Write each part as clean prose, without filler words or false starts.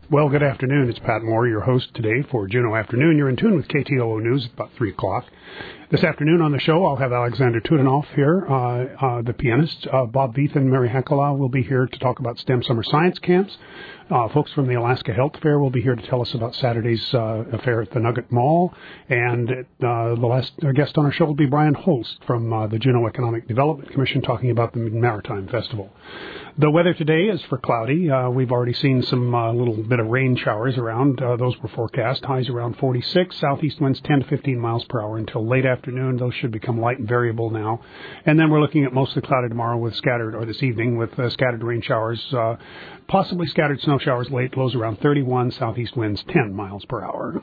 Well, good afternoon. It's Pat Moore, your host today for Juneau Afternoon. You're in tune with KTOO News at about 3 o'clock. This afternoon on the show, I'll have Alexander Tudenoff here, the pianist. Bob Veith and Mary Hakala will be here to talk about STEM summer science camps. Folks from the Alaska Health Fair will be here to tell us about Saturday's affair at the Nugget Mall. And the last guest on our show will be Brian Holst from the Juneau Economic Development Commission talking about the Maritime Festival. The weather today is for cloudy. We've already seen some little bit of rain showers around. Those were forecast. Highs around 46. Southeast winds 10 to 15 miles per hour until late afternoon. Those should become light and variable now. And then we're looking at mostly cloudy tomorrow with scattered, or this evening with scattered rain showers, possibly scattered snow showers late. Lows around 31. Southeast winds 10 miles per hour.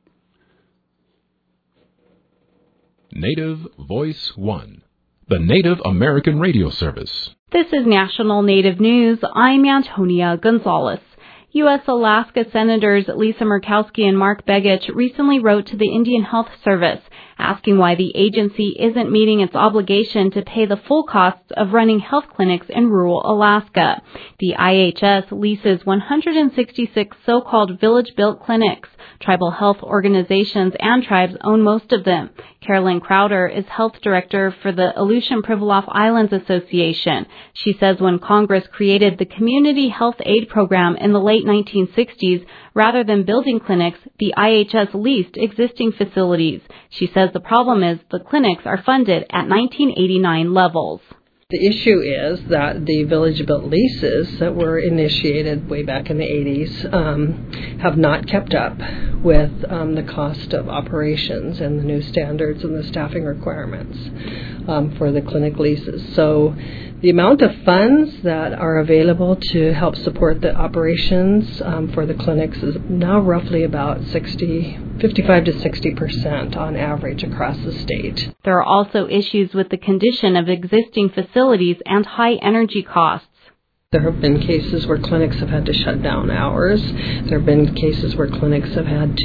Native Voice One, the Native American radio service. This is National Native News. I'm Antonia Gonzalez. U.S.-Alaska Senators Lisa Murkowski and Mark Begich recently wrote to the Indian Health Service asking why the agency isn't meeting its obligation to pay the full costs of running health clinics in rural Alaska. The IHS leases 166 so-called village-built clinics. Tribal health organizations and tribes own most of them. Carolyn Crowder is health director for the Aleutian Pribilof Islands Association. She says when Congress created the Community Health Aid Program in the late 1960s, rather than building clinics, the IHS leased existing facilities. She says the problem is the clinics are funded at 1989 levels. The issue is that the village-built leases that were initiated way back in the 80s have not kept up with the cost of operations and the new standards and the staffing requirements for the clinic leases. So the amount of funds that are available to help support the operations for the clinics is now roughly about 55 to 60% on average across the state. There are also issues with the condition of existing facilities and high energy costs. There have been cases where clinics have had to shut down hours. There have been cases where clinics have had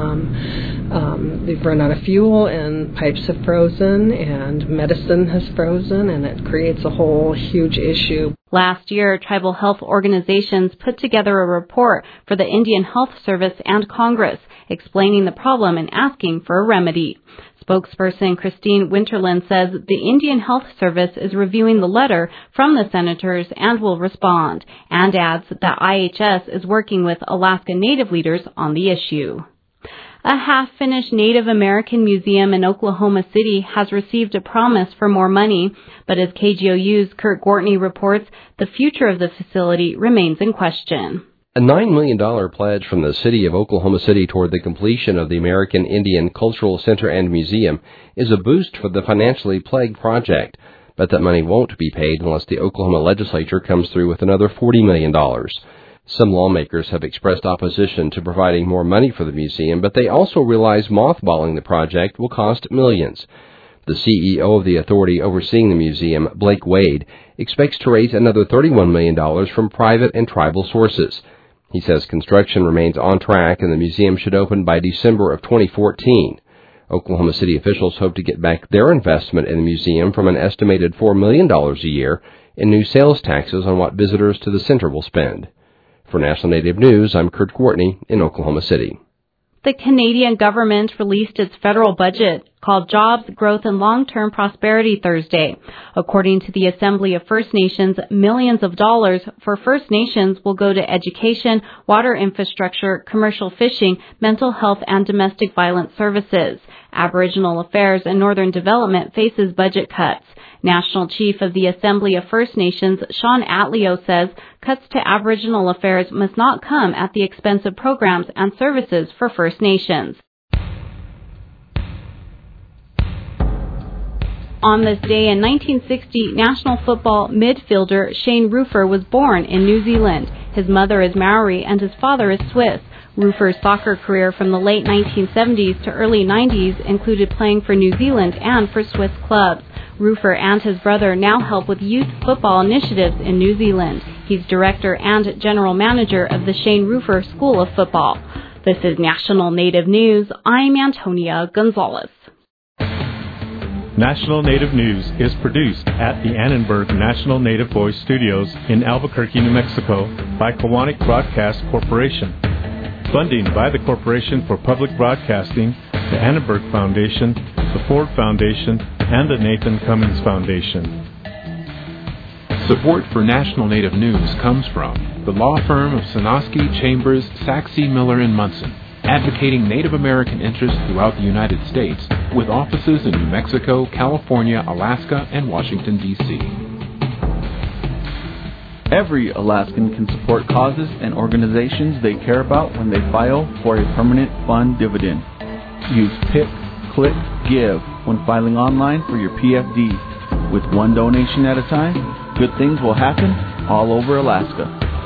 to, they've run out of fuel and pipes have frozen and medicine has frozen, and it creates a whole huge issue. Last year, tribal health organizations put together a report for the Indian Health Service and Congress explaining the problem and asking for a remedy. Spokesperson Christine Winterland says the Indian Health Service is reviewing the letter from the senators and will respond, and adds that IHS is working with Alaska Native leaders on the issue. A half-finished Native American museum in Oklahoma City has received a promise for more money, but as KGOU's Kurt Gortney reports, the future of the facility remains in question. A $9 million pledge from the city of Oklahoma City toward the completion of the American Indian Cultural Center and Museum is a boost for the financially plagued project, but that money won't be paid unless the Oklahoma legislature comes through with another $40 million. Some lawmakers have expressed opposition to providing more money for the museum, but they also realize mothballing the project will cost millions. The CEO of the authority overseeing the museum, Blake Wade, expects to raise another $31 million from private and tribal sources. He says construction remains on track and the museum should open by December of 2014. Oklahoma City officials hope to get back their investment in the museum from an estimated $4 million a year in new sales taxes on what visitors to the center will spend. For National Native News, I'm Kurt Gortney in Oklahoma City. The Canadian government released its federal budget called Jobs, Growth and Long-Term Prosperity Thursday. According to the Assembly of First Nations, millions of dollars for First Nations will go to education, water infrastructure, commercial fishing, mental health and domestic violence services. Aboriginal Affairs and Northern Development faces budget cuts. National Chief of the Assembly of First Nations, Sean Atleo, says cuts to Aboriginal Affairs must not come at the expense of programs and services for First Nations. On this day in 1960, national football midfielder Shane Rufer was born in New Zealand. His mother is Maori and his father is Swiss. Rufer's soccer career from the late 1970s to early 90s included playing for New Zealand and for Swiss clubs. Rufer and his brother now help with youth football initiatives in New Zealand. He's director and general manager of the Shane Rufer School of Football. This is National Native News. I'm Antonia Gonzalez. National Native News is produced at the Annenberg National Native Voice Studios in Albuquerque, New Mexico by Kiwanis Broadcast Corporation. Funding by the Corporation for Public Broadcasting, the Annenberg Foundation, the Ford Foundation, and the Nathan Cummings Foundation. Support for National Native News comes from the law firm of Sonosky, Chambers, Saxe, Miller & Munson, advocating Native American interests throughout the United States, with offices in New Mexico, California, Alaska, and Washington, D.C. Every Alaskan can support causes and organizations they care about when they file for a permanent fund dividend. Use Pick, Click, Give when filing online for your PFD. With one donation at a time, good things will happen all over Alaska.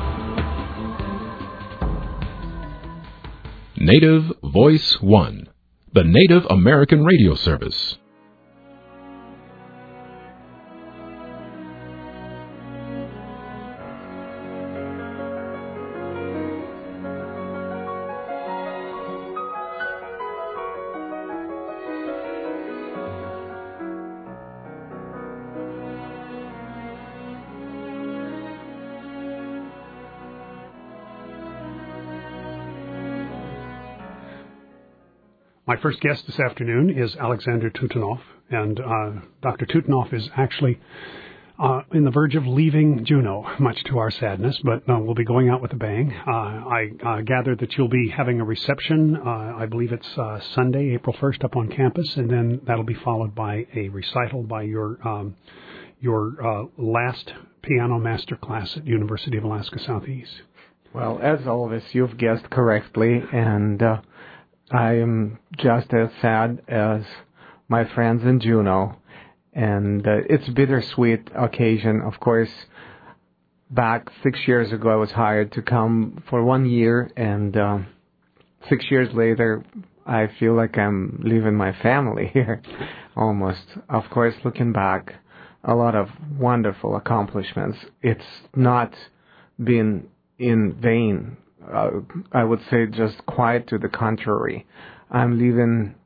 Native Voice One, the Native American radio service. My first guest this afternoon is Alexander Tutanov, and Dr. Tutanov is actually in the verge of leaving Juneau, much to our sadness, but we'll be going out with a bang. I gather that you'll be having a reception, I believe it's Sunday, April 1st, up on campus, and then that'll be followed by a recital by your last piano master class at University of Alaska Southeast. Well, as always, you've guessed correctly, and I am just as sad as my friends in Juneau, and it's a bittersweet occasion. Of course, back 6 years ago, I was hired to come for 1 year, and 6 years later, I feel like I'm leaving my family here, almost. Of course, looking back, a lot of wonderful accomplishments. It's not been in vain. I would say just quite to the contrary. I'm leaving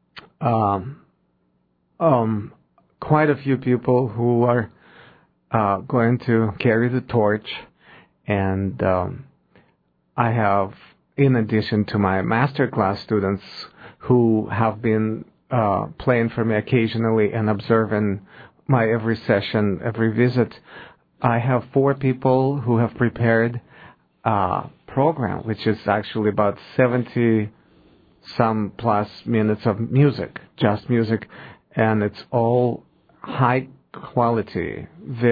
quite a few people who are going to carry the torch, and I have, in addition to my masterclass students who have been playing for me occasionally and observing my every session, every visit, I have 4 people who have prepared program, which is actually about 70-some plus minutes of music, just music, and it's all high quality.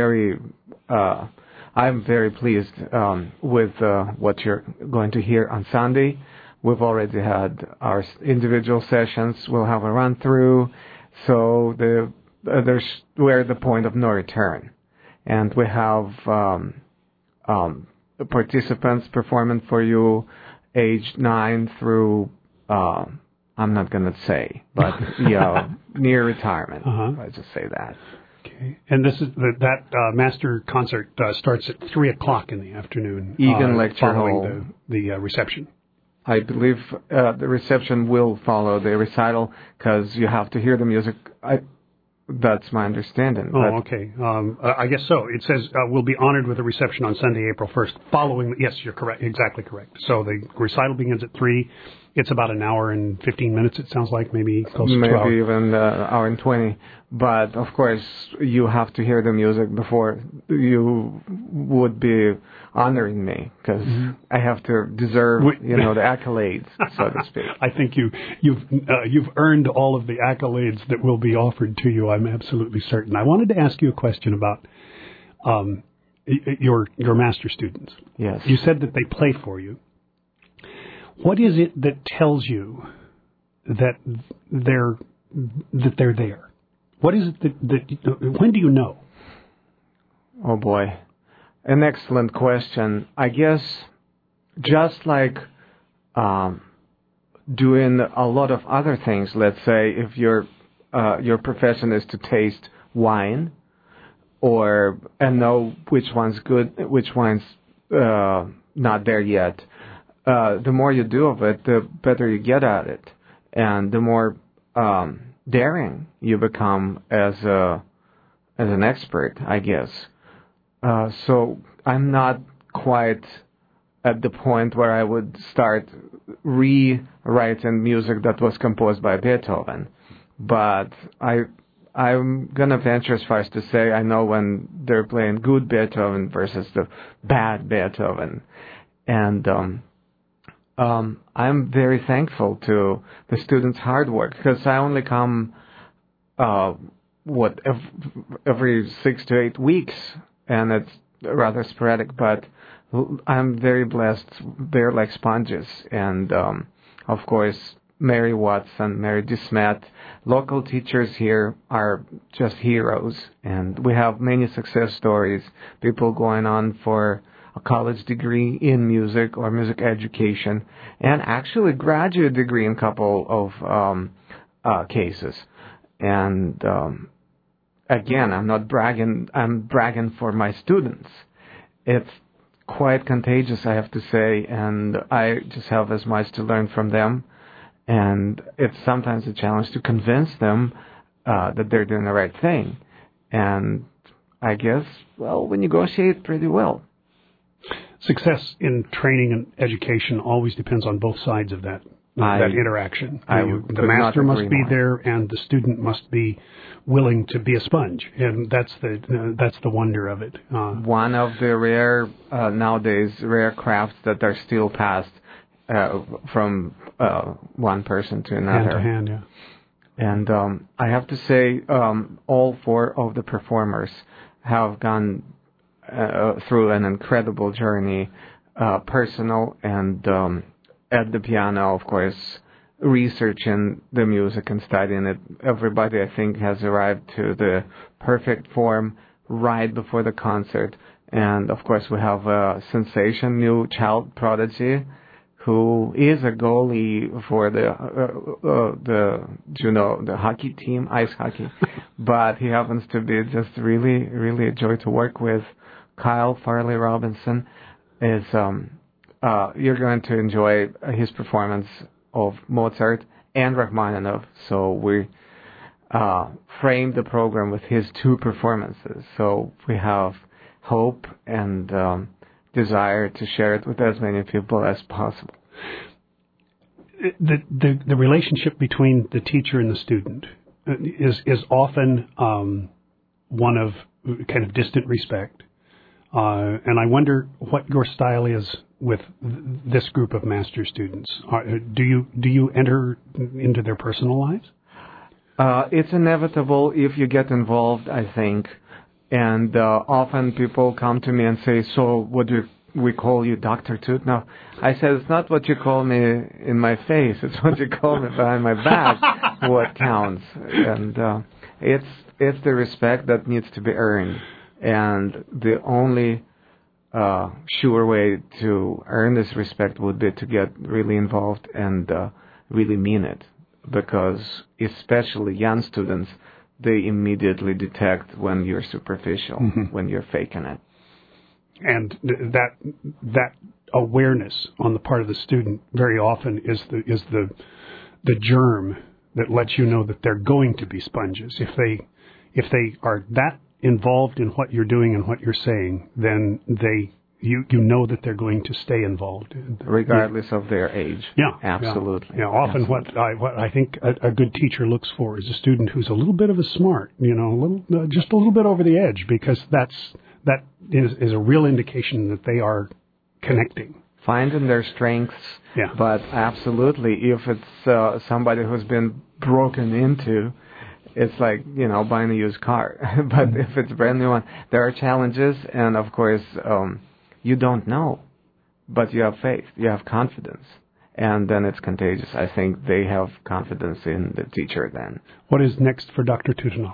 I'm very pleased with what you're going to hear on Sunday. We've already had our individual sessions. We'll have a run through, so we're at the point of no return, and we have participants performing for you age 9 through, I'm not going to say, but near retirement. I'll just say that. Okay. And this is that master concert starts at 3 o'clock in the afternoon. Egan Lecture Hall. Following the reception. I believe the reception will follow the recital because you have to hear the music. That's my understanding. Oh, okay. I guess so. It says we'll be honored with a reception on Sunday, April 1st, following... Yes, you're correct. Exactly correct. So the recital begins at 3. It's about an hour and 15 minutes, it sounds like, maybe close to 2 hours. Maybe even hour and 20. But, of course, you have to hear the music before you would be honoring me, because I have to deserve, the accolades, so to speak. I think you've earned all of the accolades that will be offered to you, I'm absolutely certain. I wanted to ask you a question about your master students. Yes. You said that they play for you. What is it that tells you that they're there? What is it that when do you know? Oh boy, an excellent question. I guess just like doing a lot of other things. Let's say if your profession is to taste wine, and know which one's good, which one's not there yet. The more you do of it, the better you get at it, and the more daring you become as an expert, I guess. So I'm not quite at the point where I would start rewriting music that was composed by Beethoven. But I'm going to venture as far as to say I know when they're playing good Beethoven versus the bad Beethoven. And I'm very thankful to the students' hard work, because I only come, every 6 to 8 weeks, and it's rather sporadic, but I'm very blessed. They're like sponges. And, of course, Mary Watson, Mary DeSmet, local teachers here are just heroes. And we have many success stories, people going on for a college degree in music or music education, and actually graduate degree in a couple of cases. And again, I'm not bragging, I'm bragging for my students. It's quite contagious, I have to say, and I just have as much to learn from them. And it's sometimes a challenge to convince them that they're doing the right thing. And I guess, well, we negotiate pretty well. Success in training and education always depends on both sides of that interaction. The master must be there, and the student must be willing to be a sponge, and that's the wonder of it. One of the rare nowadays rare crafts that are still passed from one person to another. Hand to hand, yeah. And I have to say, all 4 of the performers have gone through an incredible journey, personal and at the piano, of course, researching the music and studying it. Everybody, I think, has arrived to the perfect form right before the concert. And, of course, we have a sensation, new child prodigy, who is a goalie for the hockey team, ice hockey. But he happens to be just really, really a joy to work with. Kyle Farley Robinson is, you're going to enjoy his performance of Mozart and Rachmaninoff. So we framed the program with his 2 performances. So we have hope and desire to share it with as many people as possible. The relationship between the teacher and the student is often one of kind of distant respect. And I wonder what your style is with this group of master students. Do you enter into their personal lives? It's inevitable if you get involved, I think. And often people come to me and say, so what do we call you Dr. Toot? No, I said, it's not what you call me in my face. It's what you call me behind my back what counts. And it's the respect that needs to be earned. And the only sure way to earn this respect would be to get really involved and really mean it. Because especially young students, they immediately detect when you're superficial, when you're faking it. And that awareness on the part of the student very often is the germ that lets you know that they're going to be sponges. If they are that involved in what you're doing and what you're saying, then you know that they're going to stay involved, regardless of their age. Yeah, absolutely. Yeah, often absolutely. what I think a good teacher looks for is a student who's a little bit of a smart, just a little bit over the edge, because that is a real indication that they are connecting. Finding their strengths, yeah. But absolutely, if it's somebody who's been broken into, it's like, buying a used car. But if it's a brand new one, there are challenges, and of course, you don't know, but you have faith, you have confidence, and then it's contagious. I think they have confidence in the teacher then. What is next for Dr. Tutanov?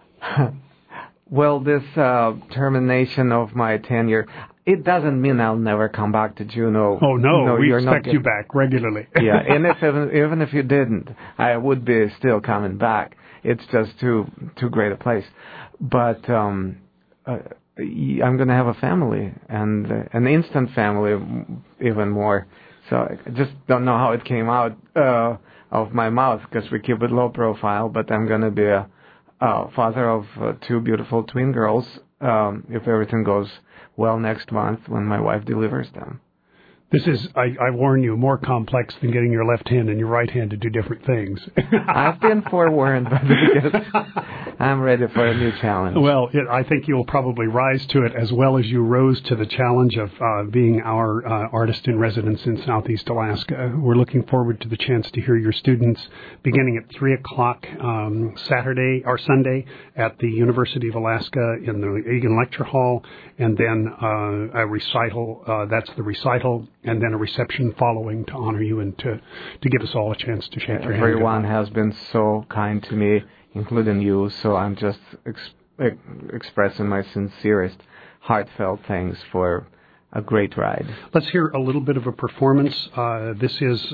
Well, this termination of my tenure, it doesn't mean I'll never come back to Juneau. Oh, no, we expect you back regularly. Yeah, and even if you didn't, I would be still coming back. It's just too great a place. But I'm going to have a family, and an instant family even more. So I just don't know how it came out of my mouth, because we keep it low profile, but I'm going to be a father of 2 beautiful twin girls, if everything goes well next month when my wife delivers them. This is, I warn you, more complex than getting your left hand and your right hand to do different things. I've been forewarned, but I'm ready for a new challenge. Well, I think you'll probably rise to it as well as you rose to the challenge of being our artist in residence in Southeast Alaska. We're looking forward to the chance to hear your students beginning at 3 o'clock Saturday or Sunday at the University of Alaska in the Egan Lecture Hall, and then a recital, that's the recital, and then a reception following to honor you and to give us all a chance to shake your hand. Everyone has been so kind to me, including you, so I'm just expressing my sincerest, heartfelt thanks for a great ride. Let's hear a little bit of a performance. This is...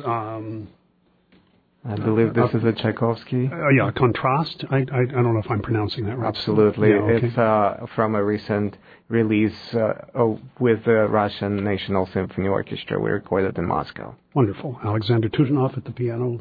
I believe this is a Tchaikovsky. Yeah, Contrast. I don't know if I'm pronouncing that right. Absolutely. Yeah, okay. It's from a recent release with the Russian National Symphony Orchestra. We recorded in Moscow. Wonderful. Alexander Tutanov at the piano.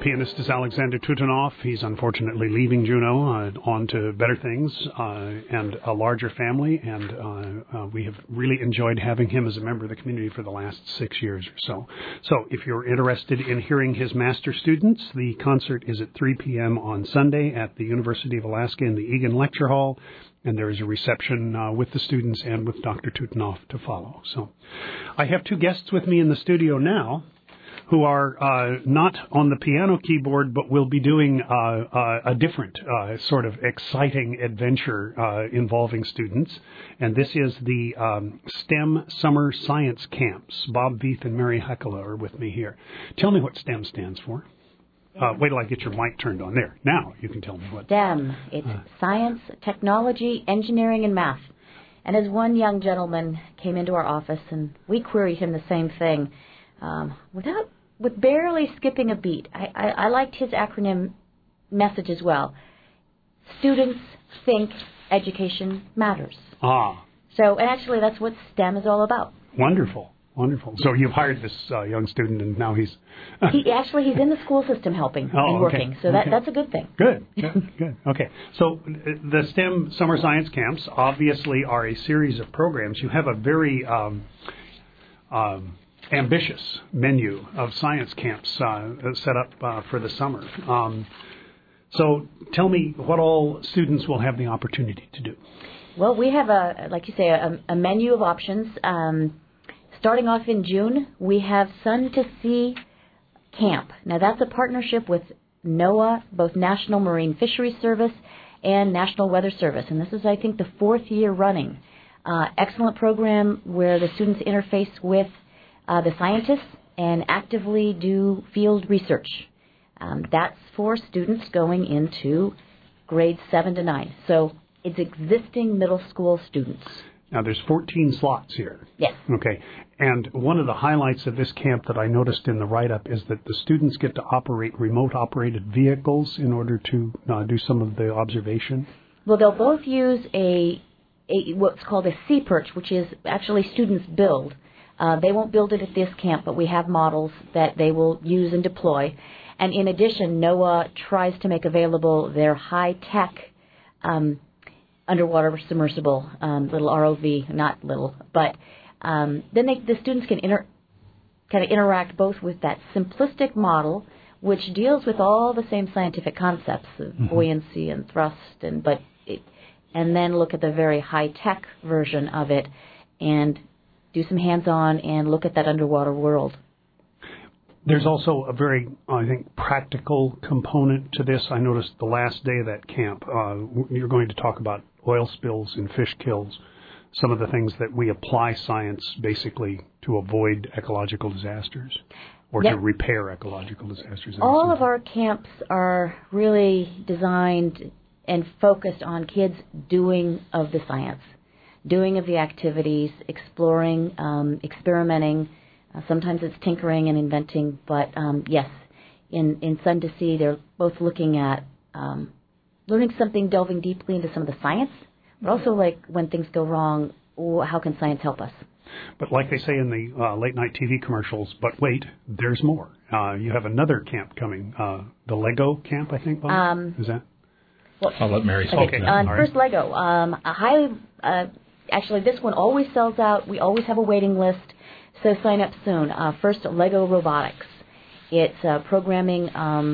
pianist is Alexander Tutanov. He's unfortunately leaving Juneau on to better things and a larger family, and we have really enjoyed having him as a member of the community for the last 6 years or so. So if you're interested in hearing his master students, the concert is at 3 p.m. on Sunday at the University of Alaska in the Egan Lecture Hall, and there is a reception with the students and with Dr. Tutanov to follow. So I have two guests with me in the studio now who are not on the piano keyboard, but will be doing a different sort of exciting adventure involving students. And this is the STEM Summer Science Camps. Bob Veith and Mary Heckela are with me here. Tell me what STEM stands for. Wait till I get your mic turned on. There. Now you can tell me what. STEM. It's science, technology, engineering, and math. And as one young gentleman came into our office, and we queried him the same thing, with barely skipping a beat. I liked his acronym message as well. Students think education matters. So, and actually that's what STEM is all about. Wonderful. Wonderful. So you've hired this young student, and now he's... he's in the school system helping and working, okay. so that's a good thing. Good. Okay. So the STEM Summer Science Camps obviously are a series of programs. You have a very ambitious menu of science camps set up for the summer. So tell me what all students will have the opportunity to do. Well, we have, a menu of options. Starting off in June, we have Sun to Sea Camp. Now, that's a partnership with NOAA, both National Marine Fisheries Service and National Weather Service. And this is, I think, the 4th year running. Excellent program where the students interface with the scientists and actively do field research. That's for students going into grades 7 to 9. So it's existing middle school students. Now, there's 14 slots here. Yes. Okay. And one of the highlights of this camp that I noticed in the write-up is that the students get to operate remote-operated vehicles in order to do some of the observation. Well, they'll both use a what's called a sea perch, which is actually students build. They won't build it at this camp, but we have models that they will use and deploy. And in addition, NOAA tries to make available their high-tech underwater submersible, little ROV, not little, but then the students can interact both with that simplistic model, which deals with all the same scientific concepts of buoyancy and thrust, and then look at the very high-tech version of it and do some hands-on and look at that underwater world. There's also a very, I think, practical component to this. I noticed the last day of that camp, you're going to talk about oil spills and fish kills, some of the things that we apply science basically to avoid ecological disasters or to repair ecological disasters. All of our camps are really designed and focused on kids doing of the science, doing of the activities, exploring, experimenting. Sometimes it's tinkering and inventing, but yes, in Sun to Sea, they're both looking at learning something, delving deeply into some of the science, but also like when things go wrong, how can science help us? But like they say in the late-night TV commercials, but wait, there's more. You have another camp coming, the Lego camp, I think, Bob? Is that? Well, I'll let Mary speak to that. First, Lego. Actually, this one always sells out. We always have a waiting list. So sign up soon. First, Lego Robotics. It's programming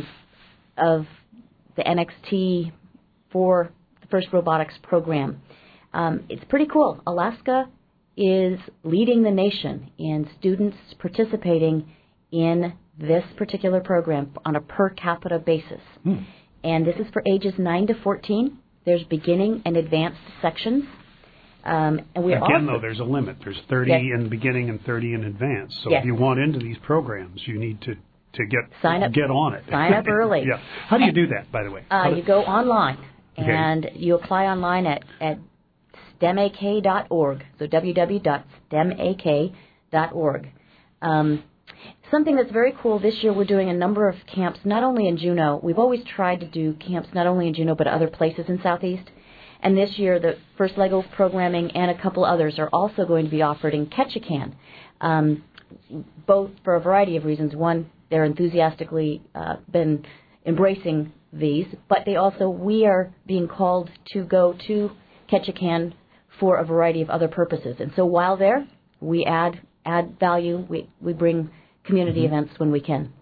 of the NXT for the first robotics program. It's pretty cool. Alaska is leading the nation in students participating in this particular program on a per capita basis. And this is for ages 9 to 14. There's beginning and advanced sections. And we Again, though, there's a limit. There's 30 in beginning and 30 in advance. So if you want into these programs, you need to get on it. Sign up early. How do you do that, by the way? You go online, and you apply online at STEMAK.org, so www.stemak.org. Something that's very cool, this year we're doing a number of camps, not only in Juneau. We've always tried to do camps not only in Juneau but other places in Southeast. And this year, the first Lego programming and a couple others are also going to be offered in Ketchikan, both for a variety of reasons. One, they're enthusiastically been embracing these, but we are being called to go to Ketchikan for a variety of other purposes. And so while there, we add value. We bring community events when we can.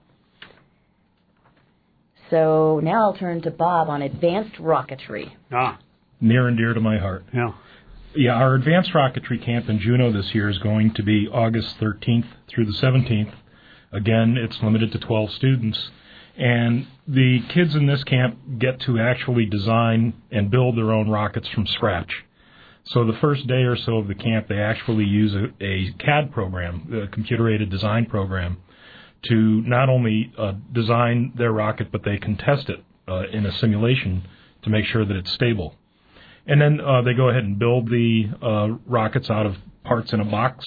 So now I'll turn to Bob on advanced rocketry. Near and dear to my heart. Yeah, our advanced rocketry camp in Juneau this year is going to be August 13th through the 17th. Again, it's limited to 12 students. And the kids in this camp get to actually design and build their own rockets from scratch. So the first day or so of the camp, they actually use a CAD program, a computer-aided design program, to not only design their rocket, but they can test it in a simulation to make sure that it's stable. And then they go ahead and build the rockets out of parts in a box.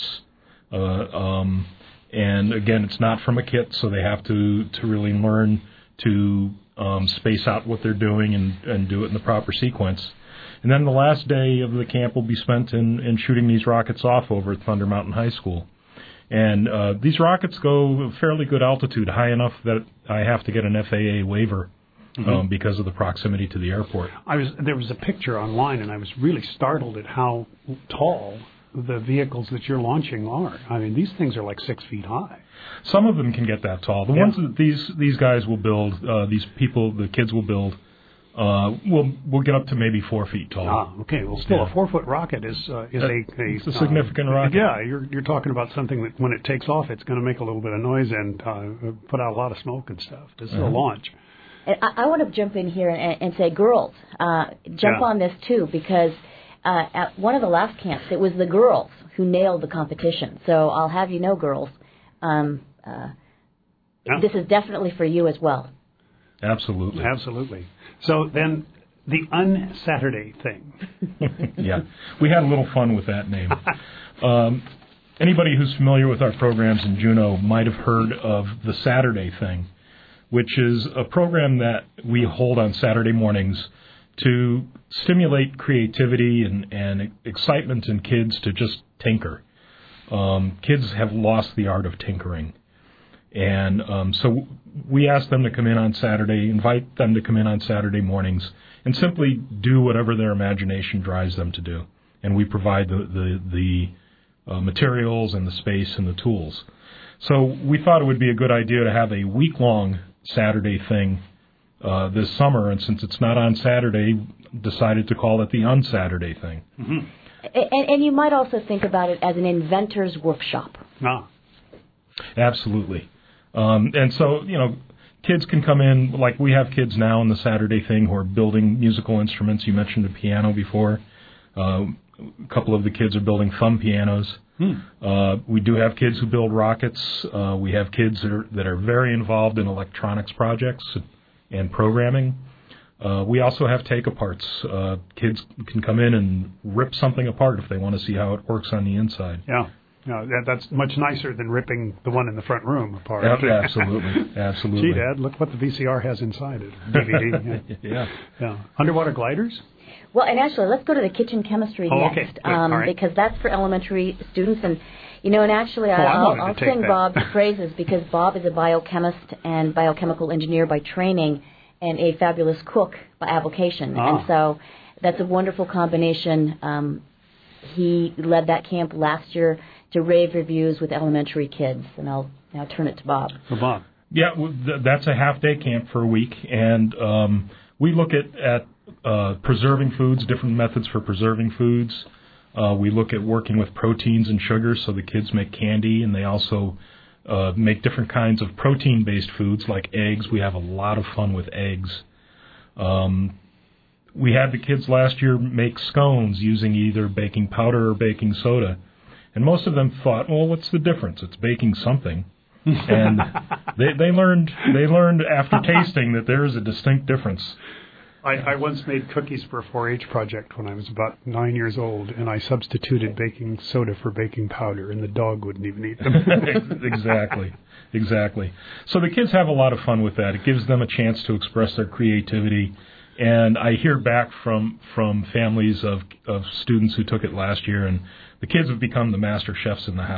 And again, it's not from a kit, so they have to really learn to space out what they're doing and do it in the proper sequence. And then the last day of the camp will be spent in shooting these rockets off over at Thunder Mountain High School. And these rockets go a fairly good altitude, high enough that I have to get an FAA waiver because of the proximity to the airport. There was a picture online, and I was really startled at how tall the vehicles that you're launching are. I mean, these things are like 6 feet high. Some of them can get that tall. The ones that these guys will build, the kids will build, will get up to maybe 4 feet tall. Okay. Well, still, a 4-foot rocket is it's a significant rocket. Yeah, you're talking about something that when it takes off, it's going to make a little bit of noise and put out a lot of smoke and stuff. This is a launch. I want to jump in here and say, girls, jump on this too, because at one of the last camps, it was the girls who nailed the competition. So I'll have you know, girls, this is definitely for you as well. Absolutely. Absolutely. So then the Un-Saturday thing. Yeah, we had a little fun with that name. Anybody who's familiar with our programs in Juneau might have heard of the Saturday thing, which is a program that we hold on Saturday mornings to stimulate creativity and excitement in kids to just tinker. Kids have lost the art of tinkering. And so we ask them to come in on Saturday, invite them to come in on Saturday mornings, and simply do whatever their imagination drives them to do. And we provide the materials and the space and the tools. So we thought it would be a good idea to have a week-long Saturday thing this summer, and since it's not on Saturday, decided to call it the Un-Saturday thing. Mm-hmm. And you might also think about it as an inventor's workshop. Absolutely. And so, kids can come in, like we have kids now in the Saturday thing who are building musical instruments. You mentioned the piano before. A couple of the kids are building thumb pianos. We do have kids who build rockets. We have kids that are very involved in electronics projects and programming. We also have take-aparts. Kids can come in and rip something apart if they want to see how it works on the inside. Yeah. No, that's much nicer than ripping the one in the front room apart. Absolutely. Gee, Dad, look what the VCR has inside it. DVD. Yeah. Underwater gliders? Well, and actually, let's go to the kitchen chemistry next, right. Because that's for elementary students. And, and actually, I'll sing Bob's praises because Bob is a biochemist and biochemical engineer by training and a fabulous cook by application. And so that's a wonderful combination. He led that camp last year to rave reviews with elementary kids. And I'll now turn it to Bob. So, Bob. Yeah, that's a half-day camp for a week. And we look at preserving foods, different methods for preserving foods. We look at working with proteins and sugars, so the kids make candy, and they also make different kinds of protein-based foods like eggs. We have a lot of fun with eggs. We had the kids last year make scones using either baking powder or baking soda. And most of them thought, well, what's the difference? It's baking something. And they learned after tasting that there is a distinct difference. I once made cookies for a 4-H project when I was about 9 years old, and I substituted baking soda for baking powder, and the dog wouldn't even eat them. Exactly. So the kids have a lot of fun with that. It gives them a chance to express their creativity. And I hear back from families of students who took it last year, and the kids have become the master chefs in the house.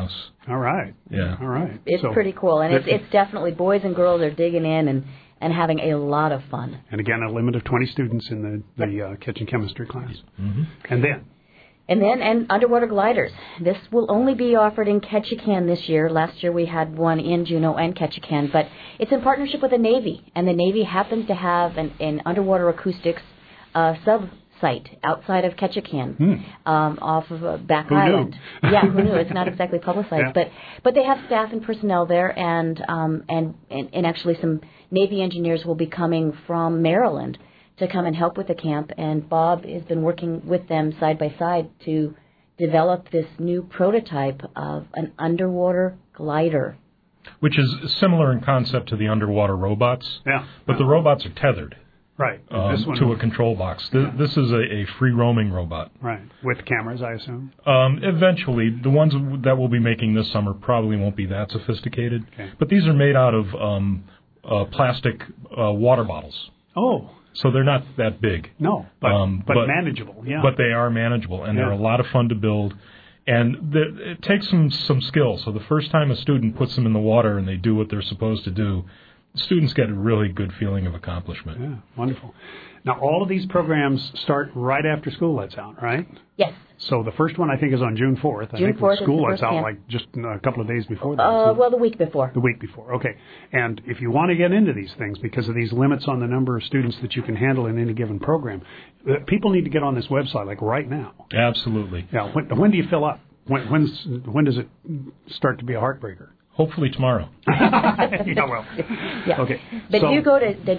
All right. Yeah. All right. It's So, pretty cool, and it's definitely boys and girls are digging in and having a lot of fun. And again, a limit of 20 students in the kitchen chemistry class. Mm-hmm. And then Underwater gliders. This will only be offered in Ketchikan this year. Last year we had one in Juneau and Ketchikan, but it's in partnership with the Navy, and the Navy happens to have an underwater acoustics sub-site outside of Ketchikan, off of Back Who Island. knew? Yeah, who knew? It's not exactly publicized, but they have staff and personnel there, and actually some Navy engineers will be coming from Maryland to come and help with the camp, and Bob has been working with them side by side to develop this new prototype of an underwater glider. Which is similar in concept to the underwater robots. Yeah. But the robots are tethered. Right. To a control box. This is a free-roaming robot. Right. With cameras, I assume? Eventually. The ones that we'll be making this summer probably won't be that sophisticated. Okay. But these are made out of plastic water bottles. Oh. So they're not that big. No, but manageable, yeah. But they are manageable, and they're a lot of fun to build. And it takes some skill. So the first time a student puts them in the water and they do what they're supposed to do, students get a really good feeling of accomplishment. Yeah, wonderful. Now, all of these programs start right after school lets out, right? Yes. So the first one, I think, is on June 4th. I think 4th school is lets the first out camp. like just a couple of days before that. Well, the week before. The week before, okay. And if you want to get into these things, because of these limits on the number of students that you can handle in any given program, people need to get on this website, like right now. Absolutely. Yeah. When do you fill up? When does it start to be a heartbreaker? Hopefully tomorrow. Yeah, well. Yeah. Okay. But you go to the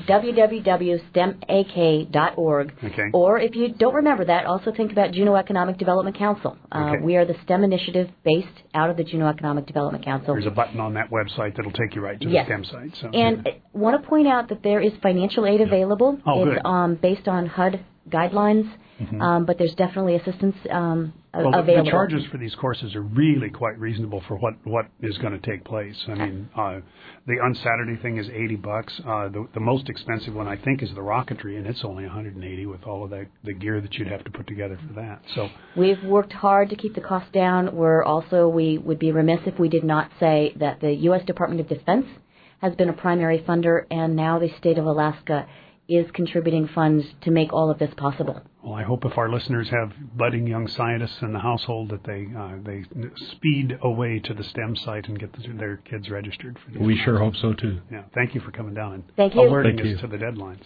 www.stemak.org. Okay. Or if you don't remember that, also think about Juneau Economic Development Council. Okay. We are the STEM initiative based out of the Juneau Economic Development Council. There's a button on that website that'll take you right to the STEM site. So. And want to point out that there is financial aid available. Oh, it's based on HUD guidelines, but there's definitely assistance available. The charges for these courses are really quite reasonable for what is going to take place. I mean, the Unsaturday thing is $80. The most expensive one, I think, is the rocketry, and it's only $180 with all of the gear that you'd have to put together for that. So we've worked hard to keep the cost down. We would be remiss if we did not say that the U.S. Department of Defense has been a primary funder, and now the state of Alaska is contributing funds to make all of this possible. Well, I hope if our listeners have budding young scientists in the household that they speed away to the STEM site and get their kids registered for these. We sure hope so, too. Yeah. Thank you for coming down and Thank you. alerting Thank us you. to the deadlines.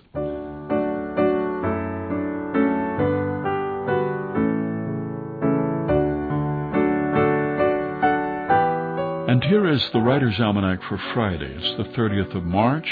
And here is the Writer's Almanac for Friday. It's the 30th of March,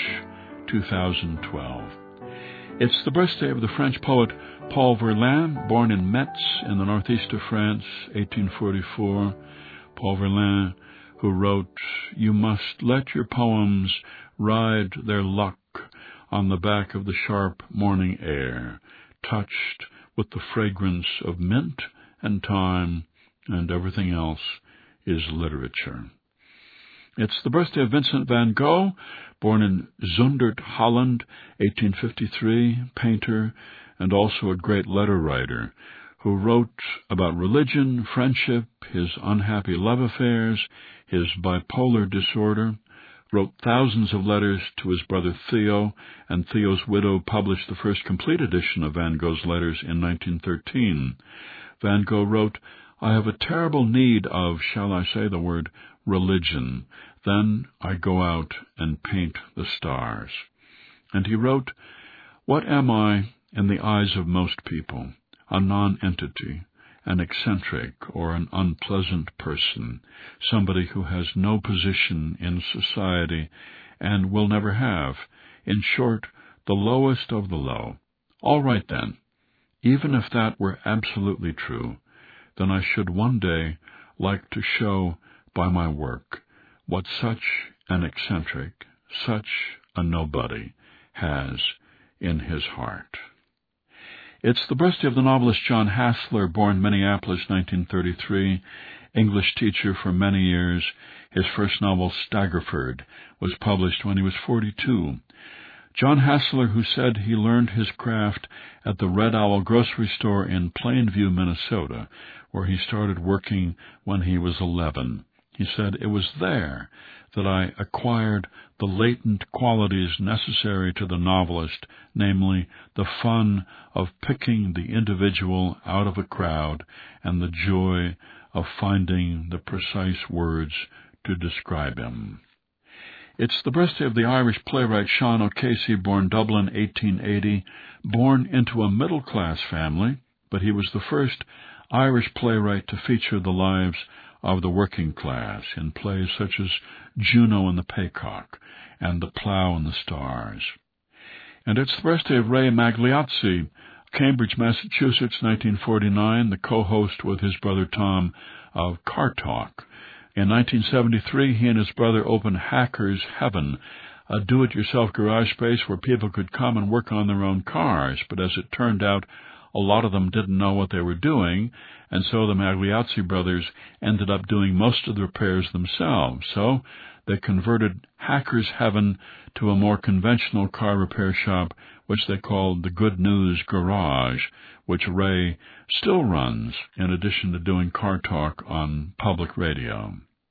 2012. It's the birthday of the French poet Paul Verlaine, born in Metz in the northeast of France, 1844. Paul Verlaine, who wrote, "You must let your poems ride their luck on the back of the sharp morning air, touched with the fragrance of mint and thyme, and everything else is literature." It's the birthday of Vincent van Gogh, born in Zundert, Holland, 1853, painter and also a great letter writer, who wrote about religion, friendship, his unhappy love affairs, his bipolar disorder, wrote thousands of letters to his brother Theo, and Theo's widow published the first complete edition of Van Gogh's letters in 1913. Van Gogh wrote, "I have a terrible need of, shall I say the word, religion. Then I go out and paint the stars." And he wrote, "What am I in the eyes of most people? A non-entity, an eccentric or an unpleasant person, somebody who has no position in society and will never have. In short, the lowest of the low. All right then, even if that were absolutely true, then I should one day like to show by my work what such an eccentric, such a nobody has in his heart." It's the birthday of the novelist John Hassler, born Minneapolis, 1933, English teacher for many years. His first novel, Staggerford, was published when he was 42. John Hassler, who said he learned his craft at the Red Owl grocery store in Plainview, Minnesota, where he started working when he was 11. He said, "It was there that I acquired the latent qualities necessary to the novelist, namely the fun of picking the individual out of a crowd and the joy of finding the precise words to describe him." It's the birthday of the Irish playwright Sean O'Casey, born Dublin 1880, born into a middle-class family, but he was the first Irish playwright to feature the lives of the working class in plays such as Juno and the Paycock and The Plough and the Stars. And it's the birthday of Ray Magliozzi, Cambridge, Massachusetts, 1949, the co-host with his brother Tom of Car Talk. In 1973, he and his brother opened Hackers Heaven, a do-it-yourself garage space where people could come and work on their own cars. But as it turned out, a lot of them didn't know what they were doing, and so the Magliozzi brothers ended up doing most of the repairs themselves. So they converted Hackers Heaven to a more conventional car repair shop, which they called the Good News Garage, which Ray still runs, in addition to doing Car Talk on public radio.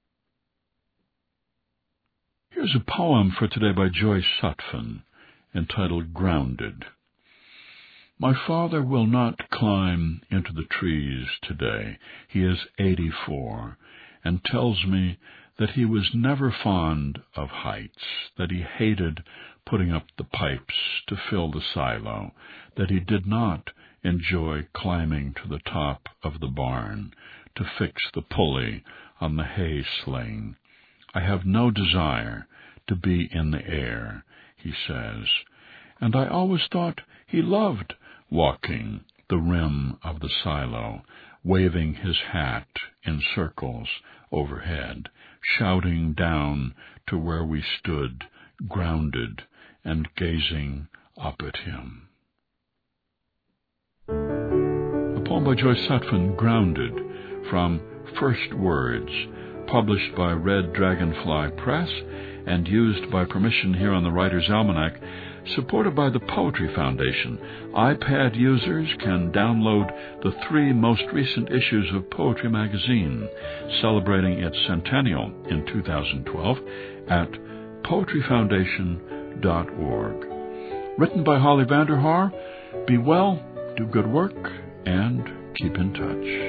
Here's a poem for today by Joyce Sutphin, entitled Grounded. My father will not climb into the trees today. He is 84, and tells me that he was never fond of heights, that he hated putting up the pipes to fill the silo, that he did not enjoy climbing to the top of the barn to fix the pulley on the hay sling. I have no desire to be in the air, he says, and I always thought he loved walking the rim of the silo, waving his hat in circles overhead, shouting down to where we stood, grounded and gazing up at him. A poem by Joyce Sutphin, Grounded, from First Words, published by Red Dragonfly Press and used by permission here on the Writer's Almanac, supported by the Poetry Foundation. iPad users can download the 3 most recent issues of Poetry Magazine, celebrating its centennial in 2012, at poetryfoundation.org. Written by Holly Vanderhaar. Be well, do good work, and keep in touch.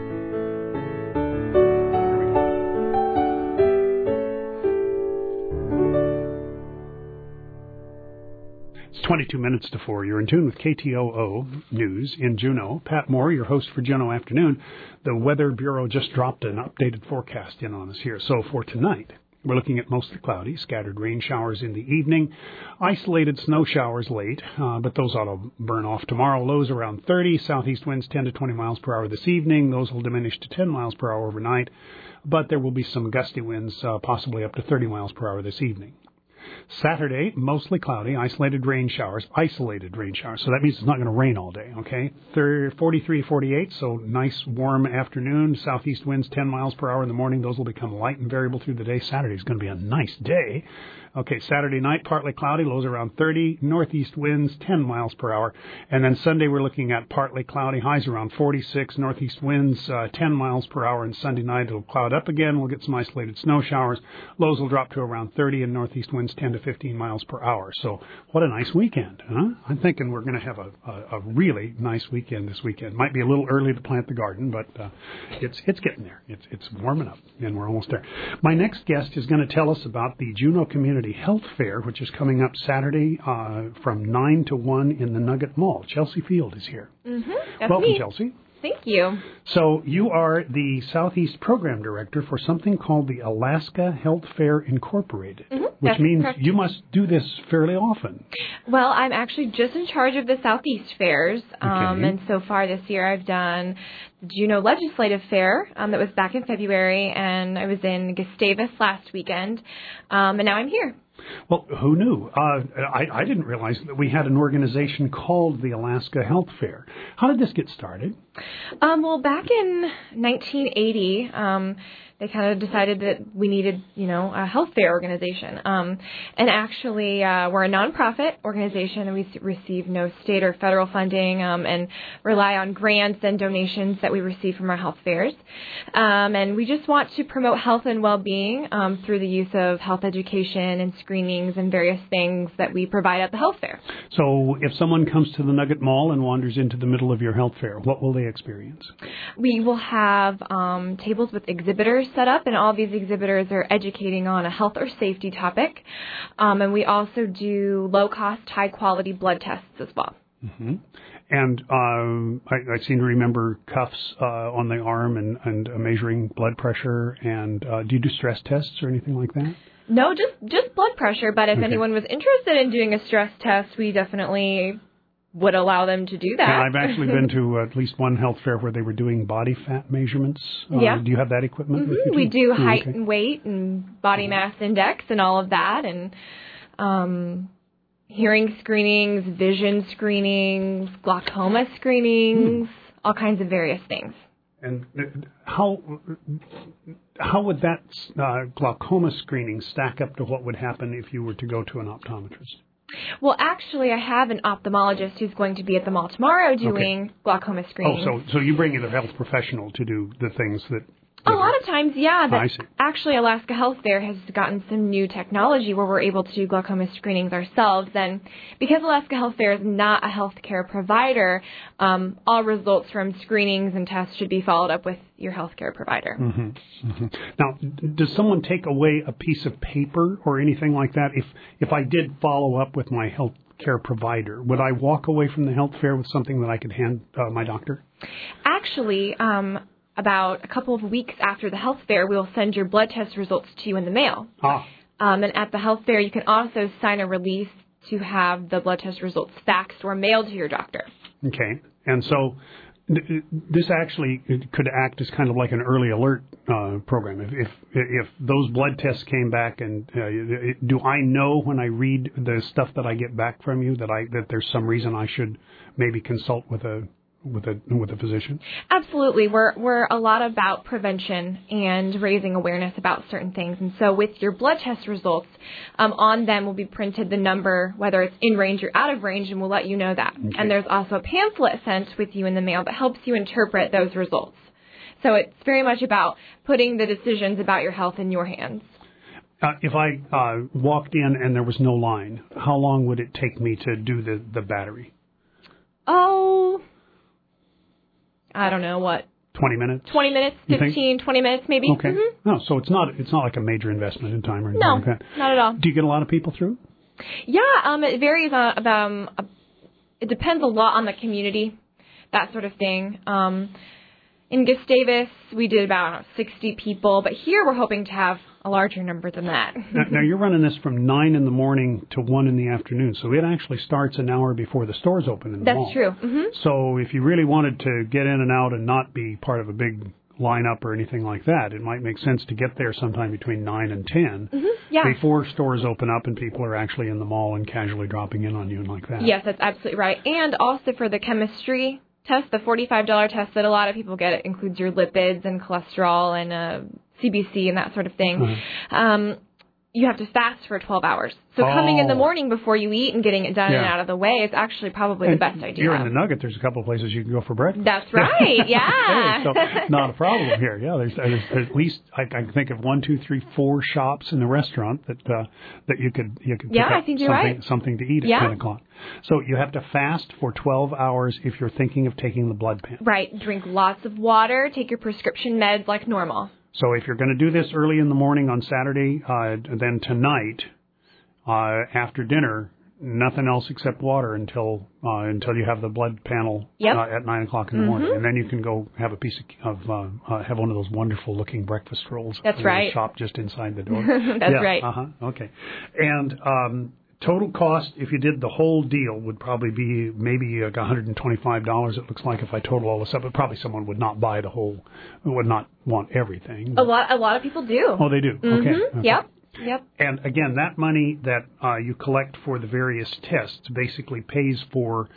22 minutes to 4. You're in tune with KTOO News in Juneau. Pat Moore, your host for Juneau Afternoon. The Weather Bureau just dropped an updated forecast in on us here. So for tonight, we're looking at mostly cloudy, scattered rain showers in the evening, isolated snow showers late, but those ought to burn off tomorrow. Lows around 30, southeast winds 10 to 20 miles per hour this evening. Those will diminish to 10 miles per hour overnight, but there will be some gusty winds, possibly up to 30 miles per hour this evening. Saturday, mostly cloudy, isolated rain showers. So that means it's not going to rain all day, okay? 43, 48, so nice warm afternoon. Southeast winds 10 miles per hour in the morning. Those will become light and variable through the day. Saturday is going to be a nice day. Okay, Saturday night, partly cloudy, lows around 30, northeast winds 10 miles per hour. And then Sunday, we're looking at partly cloudy, highs around 46, northeast winds 10 miles per hour. And Sunday night, it'll cloud up again. We'll get some isolated snow showers. Lows will drop to around 30, and northeast winds 10 to 15 miles per hour. So what a nice weekend, huh? I'm thinking we're going to have a really nice weekend this weekend. Might be a little early to plant the garden, but it's getting there. It's warming up, and we're almost there. My next guest is going to tell us about the Juneau Community Health Fair, which is coming up Saturday from 9 to 1 in the Nugget Mall. Chelsea Field is here. Mm-hmm. Welcome, me. Chelsea. Thank you. So you are the Southeast Program Director for something called the Alaska Health Fair Incorporated, which means correct. You must do this fairly often. Well, I'm actually just in charge of the Southeast Fairs, and so far this year I've done the Juneau Legislative Fair that was back in February, and I was in Gustavus last weekend, and now I'm here. Well, who knew? I didn't realize that we had an organization called the Alaska Health Fair. How did this get started? Well, back in 1980, they kind of decided that we needed, a health fair organization. And actually, we're a nonprofit organization, and we receive no state or federal funding and rely on grants and donations that we receive from our health fairs. And we just want to promote health and well-being through the use of health education and screenings and various things that we provide at the health fair. So if someone comes to the Nugget Mall and wanders into the middle of your health fair, what will they experience? We will have tables with exhibitors set up, and all these exhibitors are educating on a health or safety topic. And we also do low-cost, high-quality blood tests as well. Mm-hmm. And I seem to remember cuffs on the arm and measuring blood pressure. And do you do stress tests or anything like that? No, just blood pressure. But if anyone was interested in doing a stress test, we definitely would allow them to do that. And I've actually been to at least one health fair where they were doing body fat measurements. Yeah. Do you have that equipment? Mm-hmm. We do height and weight and body mass index and all of that, and hearing screenings, vision screenings, glaucoma screenings, all kinds of various things. And how would that glaucoma screening stack up to what would happen if you were to go to an optometrist? Well, actually, I have an ophthalmologist who's going to be at the mall tomorrow doing glaucoma screenings. Oh, so you bring in a health professional to do the things that... A lot of times, yeah. I see. Actually, Alaska Health Fair has gotten some new technology where we're able to do glaucoma screenings ourselves. And because Alaska Health Fair is not a healthcare provider, all results from screenings and tests should be followed up with your healthcare provider. Mm-hmm. Mm-hmm. Now, does someone take away a piece of paper or anything like that? If I did follow up with my health care provider, would I walk away from the health fair with something that I could hand my doctor? Actually, about a couple of weeks after the health fair, we'll send your blood test results to you in the mail. And at the health fair, you can also sign a release to have the blood test results faxed or mailed to your doctor. Okay. And so this actually could act as kind of like an early alert program. If those blood tests came back, and do I know when I read the stuff that I get back from you that there's some reason I should maybe consult with a physician? Absolutely. We're a lot about prevention and raising awareness about certain things. And so with your blood test results, on them will be printed the number, whether it's in range or out of range, and we'll let you know that. Okay. And there's also a pamphlet sent with you in the mail that helps you interpret those results. So it's very much about putting the decisions about your health in your hands. If I walked in and there was no line, how long would it take me to do the battery? Oh, I don't know, what? 20 minutes? 20 minutes, 15, 20 minutes maybe. Okay. Mm-hmm. No, so it's not like a major investment in time or anything like that. No, not at all. Do you get a lot of people through? Yeah, it varies. It depends a lot on the community, that sort of thing. In Gustavus, we did about 60 people, but here we're hoping to have a larger number than that. Now, you're running this from 9 in the morning to 1 in the afternoon, so it actually starts an hour before the stores open in the mall. That's true. Mm-hmm. So if you really wanted to get in and out and not be part of a big lineup or anything like that, it might make sense to get there sometime between 9 and 10 before stores open up and people are actually in the mall and casually dropping in on you and like that. Yes, that's absolutely right. And also for the chemistry test, the $45 test that a lot of people get, it includes your lipids and cholesterol and CBC and that sort of thing. You have to fast for 12 hours. So coming in the morning before you eat and getting it done and out of the way is actually probably the best idea. You're in the Nugget. There's a couple of places you can go for breakfast. That's right. Yeah. So not a problem here. Yeah. There's at least I can think of 1, 2, 3, 4 shops in the restaurant that you could pick up something to eat at 10 o'clock. So you have to fast for 12 hours if you're thinking of taking the blood pan. Right. Drink lots of water. Take your prescription meds like normal. So if you're going to do this early in the morning on Saturday, then tonight, after dinner, nothing else except water until you have the blood panel at 9 o'clock in the morning. And then you can go have a piece of have one of those wonderful looking breakfast rolls. That's right. Shop just inside the door. That's right. Okay. And total cost, if you did the whole deal, would probably be maybe like $125. It looks like if I total all this up, but probably someone would not buy would not want everything. A lot of people do. Oh, they do. Mm-hmm. Okay. Yep. And again, that money that you collect for the various tests basically pays for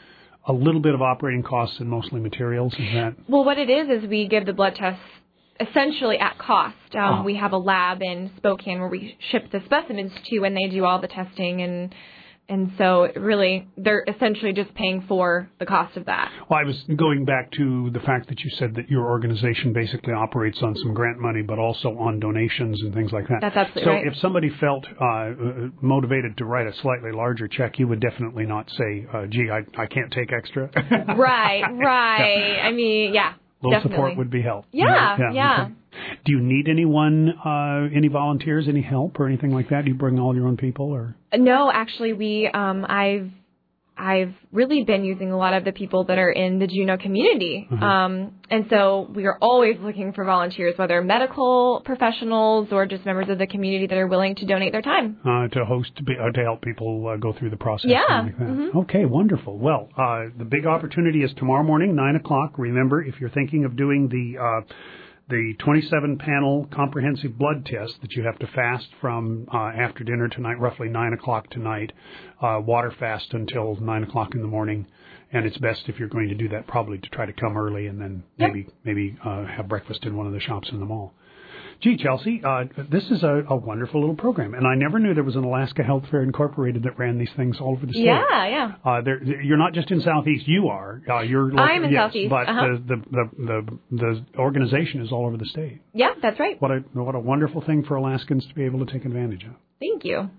a little bit of operating costs and mostly materials? Is that? Well, what it is we give the blood tests essentially at cost. We have a lab in Spokane where we ship the specimens to, and they do all the testing, and so really they're essentially just paying for the cost of that. Well, I was going back to the fact that you said that your organization basically operates on some grant money, but also on donations and things like that. That's absolutely so right. So if somebody felt motivated to write a slightly larger check, you would definitely not say, gee, I can't take extra. Right. Yeah. I mean, yeah. A little definitely. support would be help. Yeah. Okay. Do you need anyone, any volunteers, any help or anything like that? Do you bring all your own people, or? No, actually, I've really been using a lot of the people that are in the Juneau community. And so we are always looking for volunteers, whether medical professionals or just members of the community that are willing to donate their time. To host, to help people go through the process. Yeah. Like that. Okay, wonderful. Well, the big opportunity is tomorrow morning, 9 o'clock. Remember, if you're thinking of doing the 27-panel comprehensive blood test that you have to fast from after dinner tonight, roughly 9 o'clock tonight, water fast until 9 o'clock in the morning. And it's best if you're going to do that probably to try to come early and then maybe have breakfast in one of the shops in the mall. Gee, Chelsea, this is a wonderful little program, and I never knew there was an Alaska Health Fair Incorporated that ran these things all over the state. Yeah. You're not just in Southeast. You are. I'm in Southeast. But the organization is all over the state. Yeah, that's right. What a wonderful thing for Alaskans to be able to take advantage of. Thank you.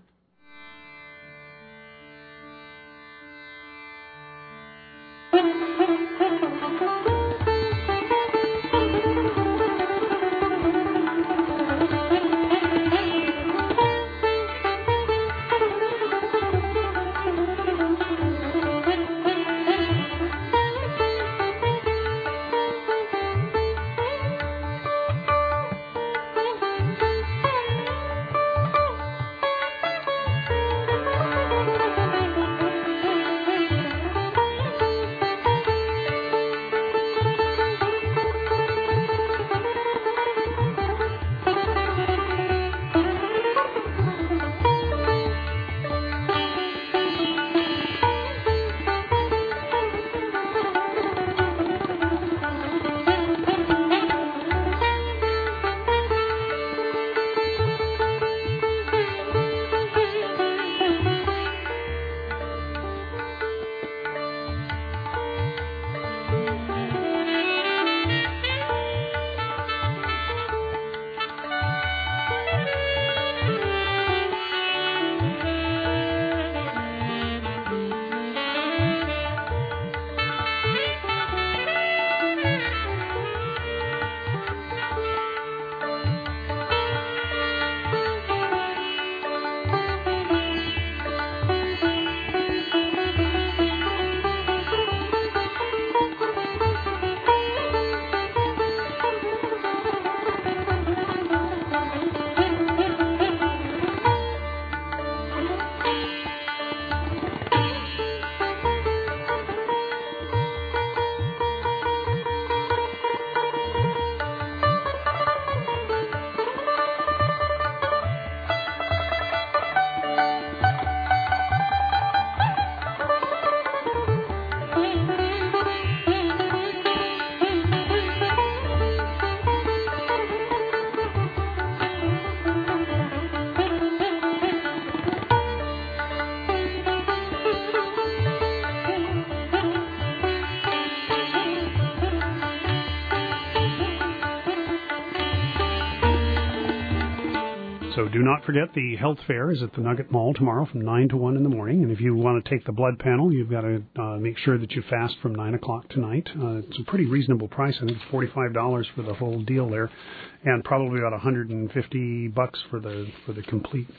So do not forget the health fair is at the Nugget Mall tomorrow from 9 to 1 in the morning. And if you want to take the blood panel, you've got to make sure that you fast from 9 o'clock tonight. It's a pretty reasonable price. I think it's $45 for the whole deal there, and probably about $150 for the complete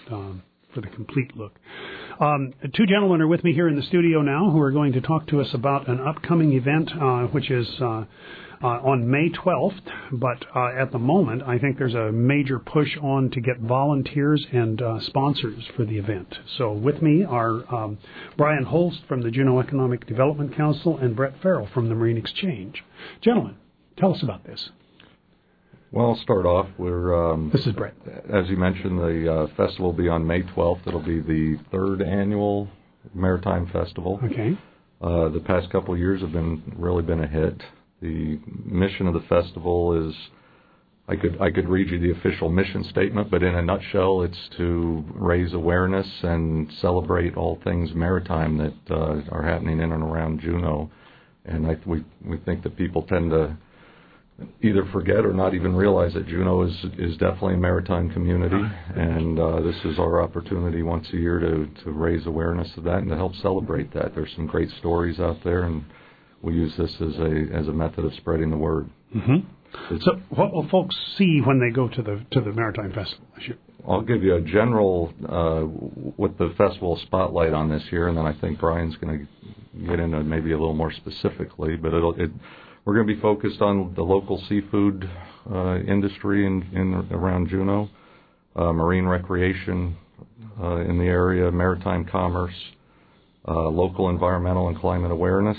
look. Two gentlemen are with me here in the studio now who are going to talk to us about an upcoming event, which is on May 12th. But at the moment, I think there's a major push on to get volunteers and sponsors for the event. So with me are Brian Holst from the Juneau Economic Development Council and Brett Farrell from the Marine Exchange. Gentlemen, tell us about this. Well, I'll start off. This is Brett. As you mentioned, the festival will be on May 12th. It'll be the third annual Maritime Festival. Okay. The past couple of years have really been a hit. The mission of the festival is, I could read you the official mission statement, but in a nutshell, it's to raise awareness and celebrate all things maritime that are happening in and around Juneau. And we think that people tend to either forget or not even realize that Juneau is definitely a maritime community, and this is our opportunity once a year to raise awareness of that and to help celebrate that. There's some great stories out there, and we use this as a method of spreading the word. Mm-hmm. So, what will folks see when they go to the Maritime Festival this year? I'll give you a general what the festival spotlight on this year, and then I think Brian's going to get into maybe a little more specifically. But we're going to be focused on the local seafood industry in around Juneau, marine recreation in the area, maritime commerce, local environmental and climate awareness,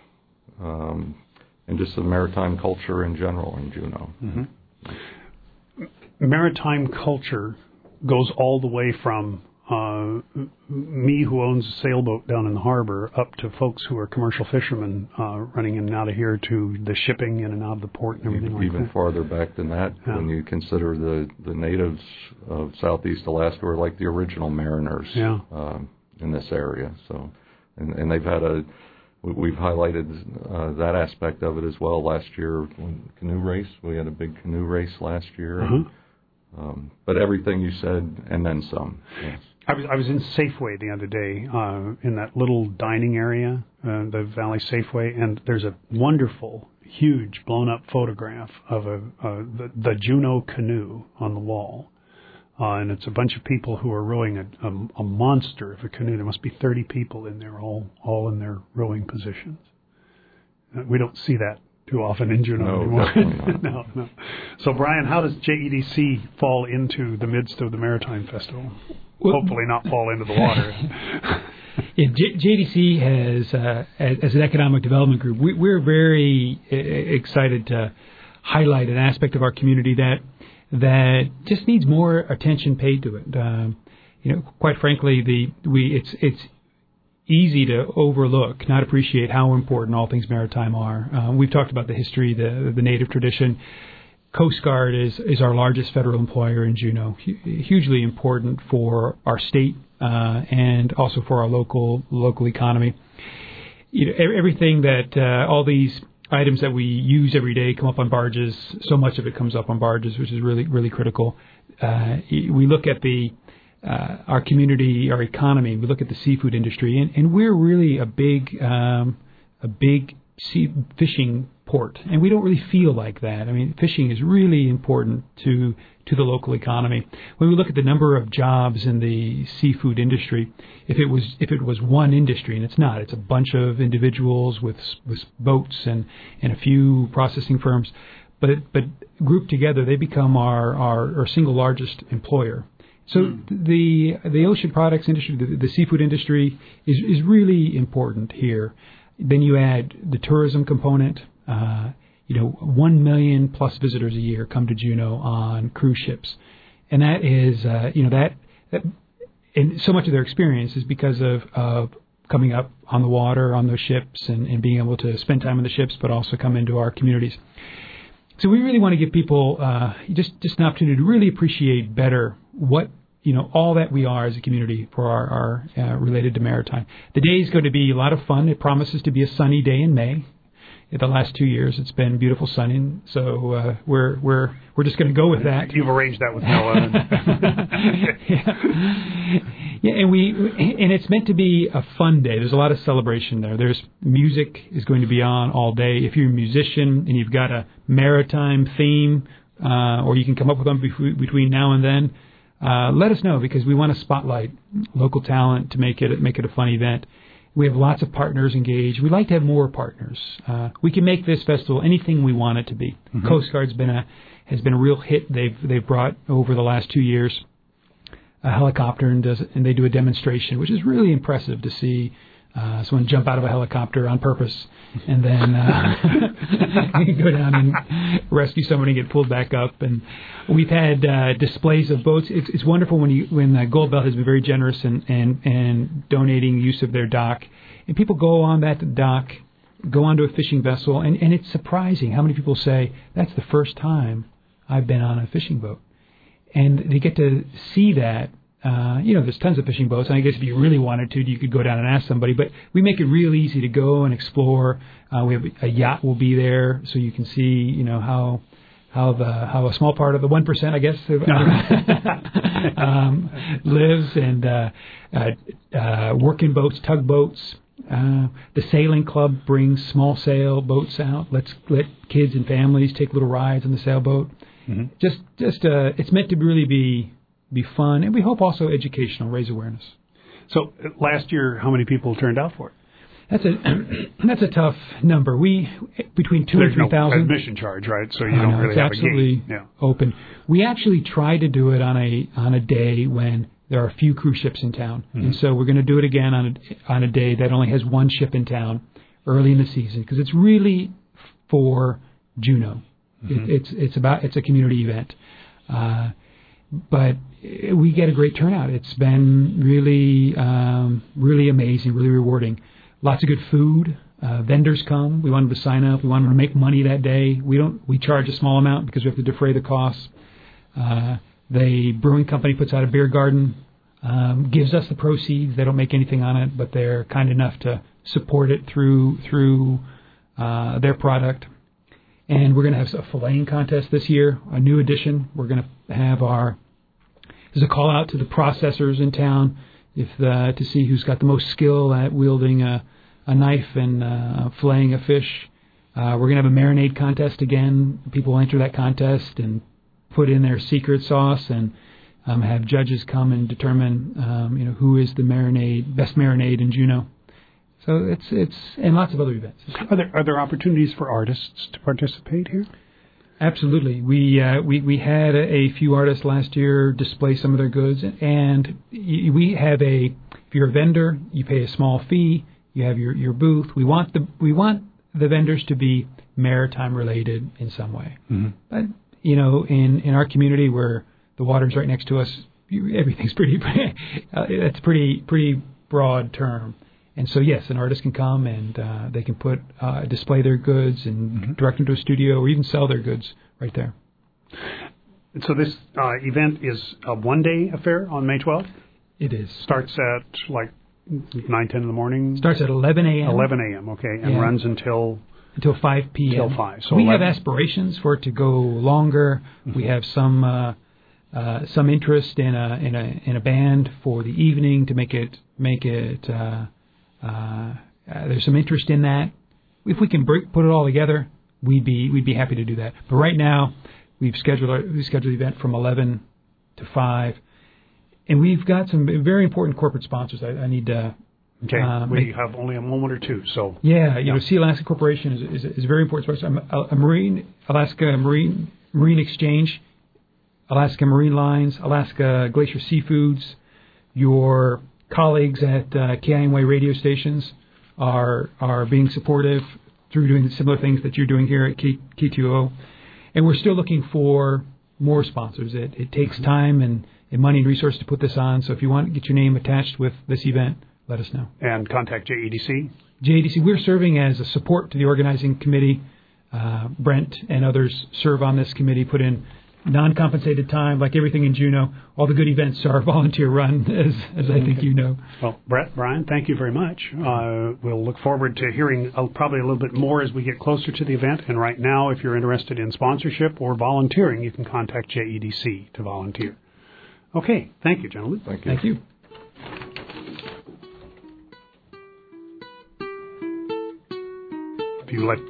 and just the maritime culture in general in Juneau. Mm-hmm. Maritime culture goes all the way from me, who owns a sailboat down in the harbor, up to folks who are commercial fishermen running in and out of here, to the shipping in and out of the port and everything like that. Even farther back than that, when you consider the natives of Southeast Alaska were like the original mariners in this area. So, and they've had we've highlighted that aspect of it as well. Last year, canoe race, we had a big canoe race last year. Uh-huh. But everything you said, and then some. Yes. I was in Safeway the other day, in that little dining area, the Valley Safeway, and there's a wonderful, huge, blown-up photograph of the Juneau canoe on the wall. And it's a bunch of people who are rowing a monster of a canoe. There must be 30 people in there, all in their rowing positions. We don't see that too often in Juneau anymore. Definitely not. No. So, Brian, how does JEDC fall into the midst of the Maritime Festival? Well, hopefully not fall into the water. Yeah, JEDC has, as an economic development group, we're very excited to highlight an aspect of our community that just needs more attention paid to it. Quite frankly, it's easy to overlook, not appreciate how important all things maritime are. We've talked about the history, the native tradition. Coast Guard is our largest federal employer in Juneau, hugely important for our state and also for our local economy. Everything that all these items that we use every day come up on barges. So much of it comes up on barges, which is really, really critical. We look at our community, our economy. We look at the seafood industry, and we're really a big fishing port, and we don't really feel like that. I mean, fishing is really important to the local economy. When we look at the number of jobs in the seafood industry, if it was one industry, and it's not, it's a bunch of individuals with boats and a few processing firms, but grouped together, they become our single largest employer. So the ocean products industry, the seafood industry is really important here. Then you add the tourism component. 1 million plus visitors a year come to Juneau on cruise ships, and that is that and so much of their experience is because of coming up on the water on those ships and being able to spend time on the ships, but also come into our communities. So we really want to give people just an opportunity to really appreciate better what all that we are as a community for our related to maritime. The day is going to be a lot of fun. It promises to be a sunny day in May. In the last 2 years, it's been beautiful sunny, so we're just going to go with that. You've arranged that with Noah. And it's meant to be a fun day. There's a lot of celebration there. There's music is going to be on all day. If you're a musician and you've got a maritime theme, or you can come up with them between now and then, let us know, because we want to spotlight local talent to make it a fun event. We have lots of partners engaged. We'd like to have more partners. We can make this festival anything we want it to be. Mm-hmm. Coast Guard's has been a real hit. They've brought over the last 2 years a helicopter and they do a demonstration, which is really impressive to see someone jump out of a helicopter on purpose and then go down and rescue somebody and get pulled back up. And we've had displays of boats. It's wonderful when Gold Belt has been very generous and donating use of their dock. And people go on that dock, go onto a fishing vessel, and it's surprising how many people say, that's the first time I've been on a fishing boat. And they get to see that. There's tons of fishing boats, and I guess if you really wanted to, you could go down and ask somebody. But we make it real easy to go and explore. We have a yacht will be there, so you can see, how a small part of the 1%, I guess, lives, and working boats, tugboats. The sailing club brings small sail boats out. Let kids and families take little rides on the sailboat. Mm-hmm. It's meant to really be fun, and we hope also educational, raise awareness. So last year, how many people turned out for it? That's a tough number. We between 2,000 and 3,000. There's no admission charge, right? So you don't really have a gate. It's absolutely open. We actually try to do it on a day when there are a few cruise ships in town, and so we're going to do it again on a day that only has one ship in town early in the season, because it's really for Juneau. Mm-hmm. It's a community event. But we get a great turnout. It's been really, really amazing, really rewarding. Lots of good food. Vendors come. We want them to sign up. We want them to make money that day. We charge a small amount because we have to defray the costs. The brewing company puts out a beer garden, gives us the proceeds. They don't make anything on it, but they're kind enough to support it through their product. And we're going to have a filleting contest this year, a new edition. We're going to have there's a call out to the processors in town to see who's got the most skill at wielding a knife and filleting a fish. We're going to have a marinade contest again. People enter that contest and put in their secret sauce, and have judges come and determine who is the best marinade in Juneau. So it's and lots of other events. Are there opportunities for artists to participate here? Absolutely. We had a few artists last year display some of their goods, and we have if you're a vendor, you pay a small fee. You have your booth. We want the vendors to be maritime related in some way. Mm-hmm. But in our community where the water's right next to us, everything's pretty. That's pretty broad term. And so, yes, an artist can come and they can display their goods and direct them to a studio, or even sell their goods right there. And so this event is a one-day affair on May 12th? It is. Starts at 9, 10 in the morning? Starts at 11 a.m. 11 a.m., okay, and runs until 5 p.m. Until 5. So we have aspirations for it to go longer. Mm-hmm. We have some interest in a band for the evening to make it. There's some interest in that. If we can put it all together, we'd be happy to do that. But right now, we've scheduled the event from 11 to 5, and we've got some very important corporate sponsors. I need to. Okay, we have only a moment or two, so. Yeah, Sea Alaska Corporation is a very important sponsor. Alaska Marine Exchange, Alaska Marine Lines, Alaska Glacier Seafoods, your colleagues at KIMY radio stations are being supportive through doing similar things that you're doing here at KTOO. And we're still looking for more sponsors. It takes time and money and resources to put this on. So if you want to get your name attached with this event, let us know. And contact JEDC. JEDC, we're serving as a support to the organizing committee. Brent and others serve on this committee, put in non-compensated time, like everything in Juneau. All the good events are volunteer run, as I think you know. Well, Brett, Brian, thank you very much. We'll look forward to hearing probably a little bit more as we get closer to the event. And right now, if you're interested in sponsorship or volunteering, you can contact JEDC to volunteer. Okay, thank you, gentlemen. Thank you. Thank you. If you let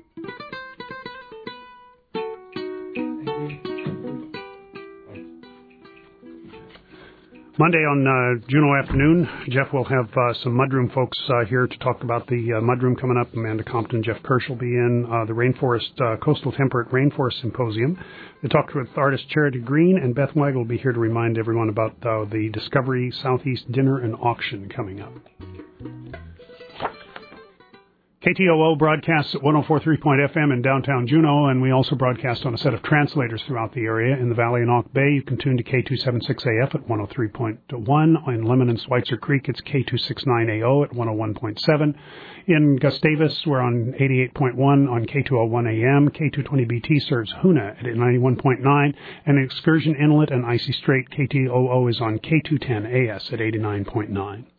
Monday on Juneau Afternoon, Jeff will have some mudroom folks here to talk about the mudroom coming up. Amanda Compton, Jeff Kirsch will be in the Rainforest Coastal Temperate Rainforest Symposium. They talked with artist Charity Green, and Beth Weigel will be here to remind everyone about the Discovery Southeast Dinner and Auction coming up. KTOO broadcasts at 104.3 FM in downtown Juneau, and we also broadcast on a set of translators throughout the area. In the Valley and Auk Bay, you can tune to K276AF at 103.1. In Lemon and Schweitzer Creek, it's K269AO at 101.7. In Gustavus, we're on 88.1 on K201 AM. K220BT serves Hoonah at 91.9. And Excursion Inlet and Icy Strait, KTOO is on K210AS at 89.9.